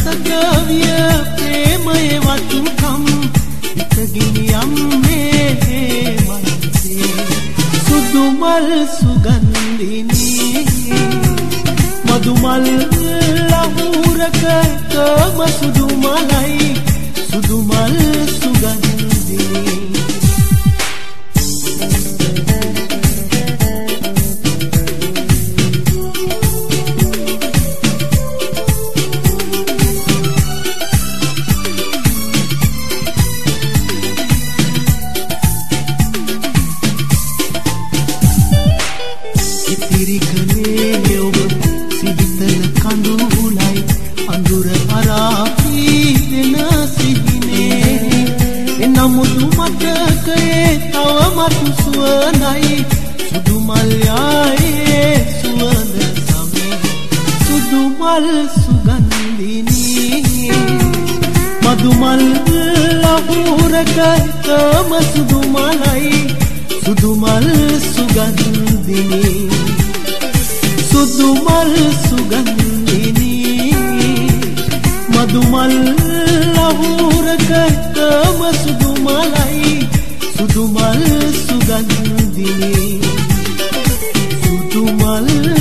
රසද්‍රව්‍ය ප්‍රේමයේ වතුකම් ඉතගිනියම් මේ මනසේ සුදු මල් සුගන්ධිනී මදුමල් ලහුරක කම සුදු මලයි සුදු මල් සුගන්ධිනී මදුමල් ලහුරක කම සුදු මලයි සුදු මල් සුගන්ධිනී සුදු මල් සුගන්ධිනී මදුමල් ලහුරක කම සුදු මලයි සුදු මල් සුගන්ධිනී සුදු මල්